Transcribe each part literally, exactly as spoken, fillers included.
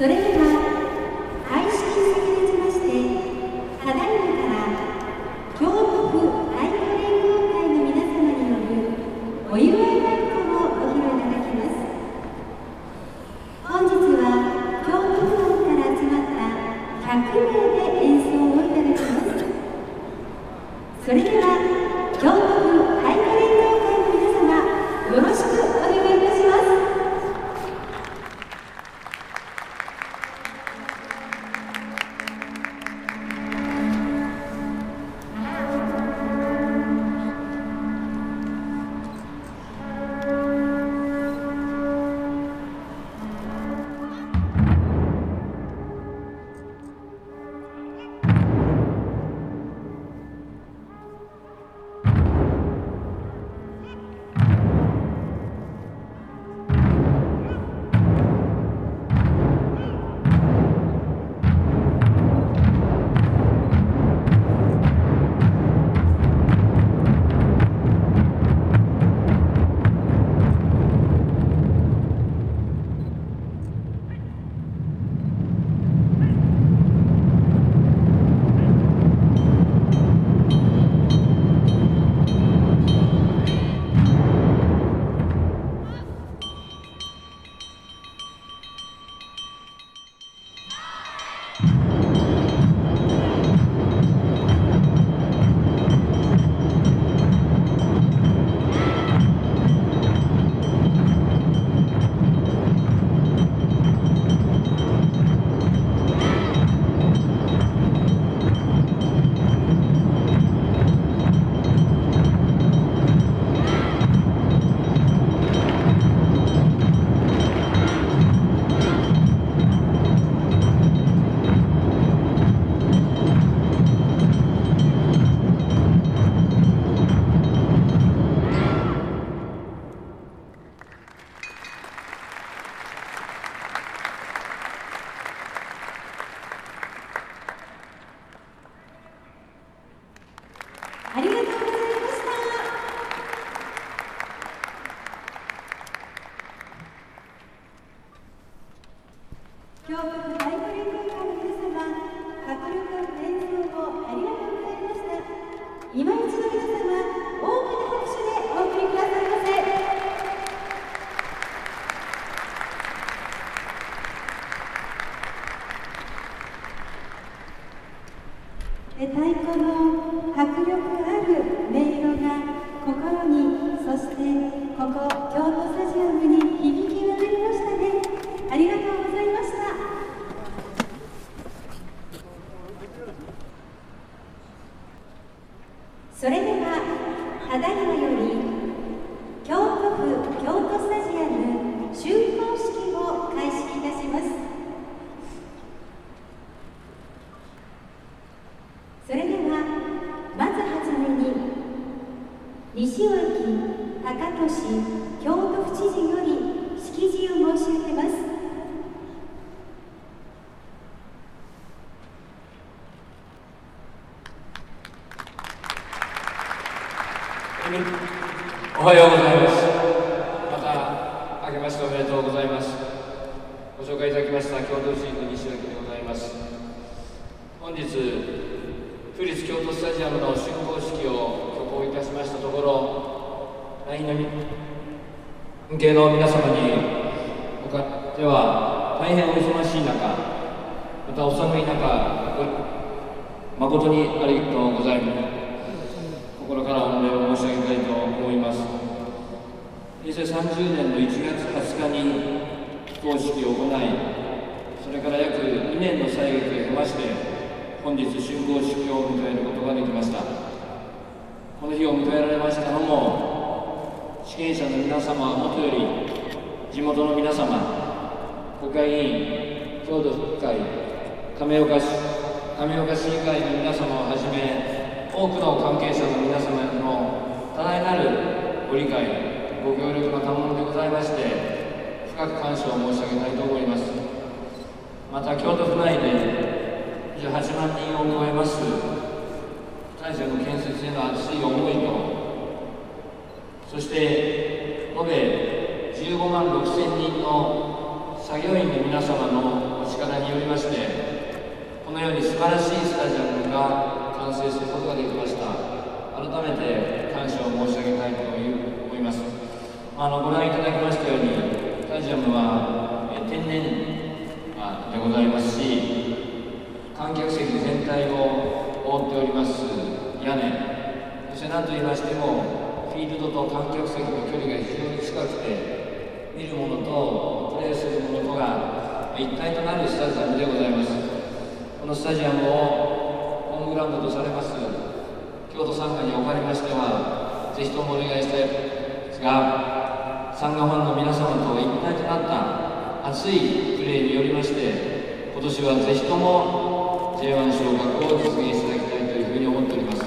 それでは開式に先立ちまして、ただいまから京都府愛護連合会の皆様によるお祝いライブをご披露いただきます。本日は京都府内から集まったひゃくめいで演奏をいただきます。それでは京都府愛護連合会の皆様、よろしくお願いいたします。ありがとうございました。京都府愛護連合会の皆様、迫力ある演奏をありがとうございました。今一度皆様、大きな拍手でお送りくださいませ。太鼓の迫力ある音色が心に、そしてここ京都スタジアムに響き渡りましたね。ありがとうございました。それではただいまより京都府京都スタジアム竣工式を開始いたします。それではまずはじめに西脇隆俊京都府知事より式辞を申し上げます。 おはようございます。また明けましておめでとうございます。ご紹介いただきました京都府知事の西脇でございます。本日府立京都スタジアムの竣工式を挙行いたしましたところ、来院の向けの皆様におかれは大変お忙しい中、またお寒い中、誠にありがとうございます。心から御礼を申し上げたいと思います。平成さんじゅうねんのいちがつはつかに起工式を行い、それから約にねんの歳月を経まして、本日竣工式を迎えることができました。この日を迎えられましたのも、主権者の皆様はもとより、地元の皆様、国会議員、京都府会、亀岡市、亀岡市議会の皆様をはじめ、多くの関係者の皆様の多大なるご理解、ご協力の賜物でございまして、深く感謝を申し上げたいと思います。また、京都府内でじゅうはちまんにんを超えます大社の建設への熱い思いと、そして延べじゅうごまんろくせんにんの作業員の皆様の力によりましてこのように素晴らしいスタジアムが完成することができました。改めて感謝を申し上げたいと思います。あのご覧いただきましたようにスタジアムはえ天然でございますし、観客席全体を覆っております屋根、そして何と言いましてもフィールドと観客席の距離が非常に近くて、見るものとプレーするものとが一体となるスタジアムでございます。このスタジアムをホームグラウンドとされます京都サンガにおかれましては、ぜひともお願いしたいですが、サンガファンの皆様と一体となった熱いプレーによりまして、今年はぜひとも ジェイワン 昇格を実現していただきたいというふうに思っております。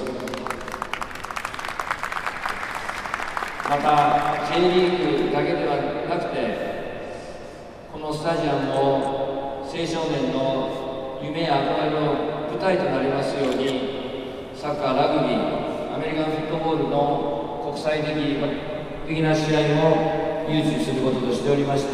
また J リーグだけではなくて、このスタジアムを青少年の夢や憧れの舞台となりますように、サッカー、ラグビー、アメリカンフットボールの国際的的な試合を誘致することとしておりまして、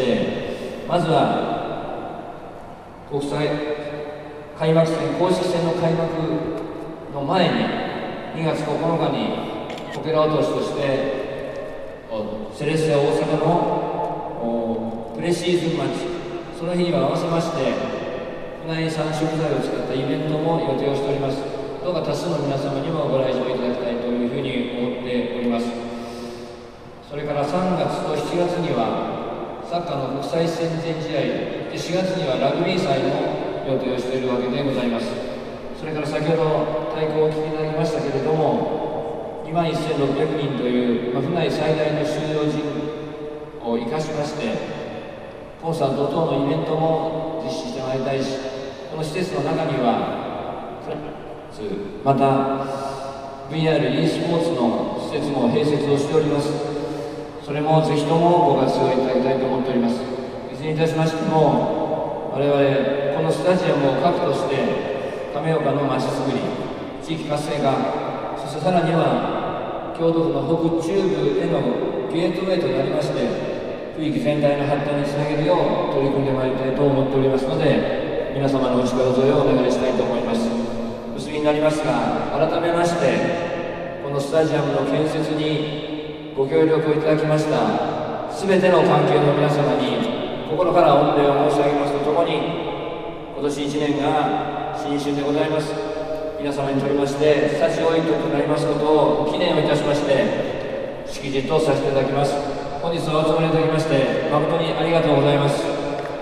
まずは国際開幕戦、公式戦の開幕の前ににがつここのかにこけら落としとしてセレッセ大阪のプレシーズンマッチ、その日には合わせまして船井さん食材を使ったイベントも予定をしております。どうか多数の皆様にもご来場いただきたいというふうに思っております。それからさんがつとしちがつにはサッカーの国際親善試合で、しがつにはラグビー祭も予定をしているわけでございます。それから先ほど太鼓をお聞きいただきましたけれども、にまんせんろっぴゃくにんという、まあ、府内最大の収容人を生かしましてコンサート等のイベントも実施してまいりたいし、この施設の中にはまた ブイアール e スポーツの施設も併設をしております。それもぜひともご活用いただきたいと思っております。いずれにいたしましても、我々このスタジアムを核として亀岡のまちづくり、地域活性化、そしてさらには京都府の北中部へのゲートウェイとなりまして、区域全体の発展につなげるよう取り組んでまいりたいと思っておりますので、皆様のお力添えをお願いしたいと思います。結びになりますが、改めましてこのスタジアムの建設にご協力をいただきましたすべての関係の皆様に心から御礼を申し上げますとともに、今年いちねんが新春でございます。皆様にとりまして幸多い時となりますことを記念をいたしまして式辞とさせていただきます。本日はお集まりいただきまして誠にありがとうございます。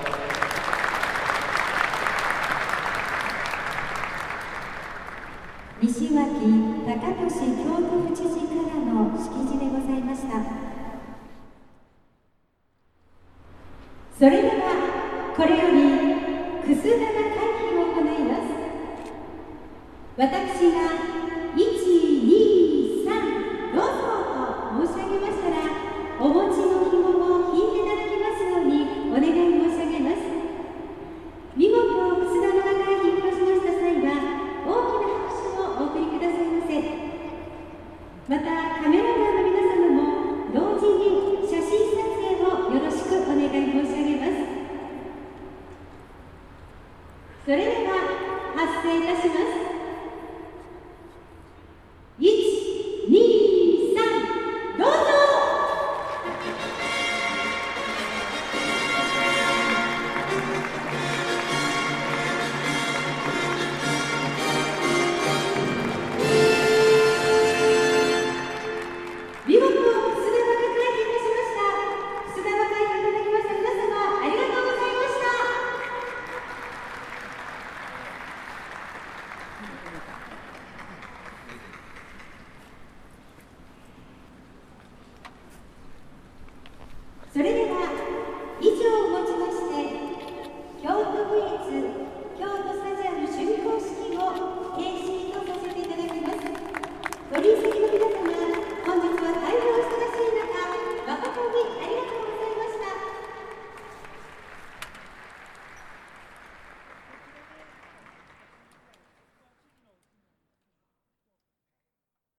西脇隆俊京都府知事からの式辞でございました。それではこれよりくす玉会議を行います。私がいち、に、さんどうぞと申し上げましたら、お持ちの紐を引いていただきますようにお願い申し上げます。見事くす玉が会議をしました際は大きな拍手をお送りくださいませ。またカメラマンの皆様も同時に写真撮影をよろしくお願い申し上げます。それでは発声いたします。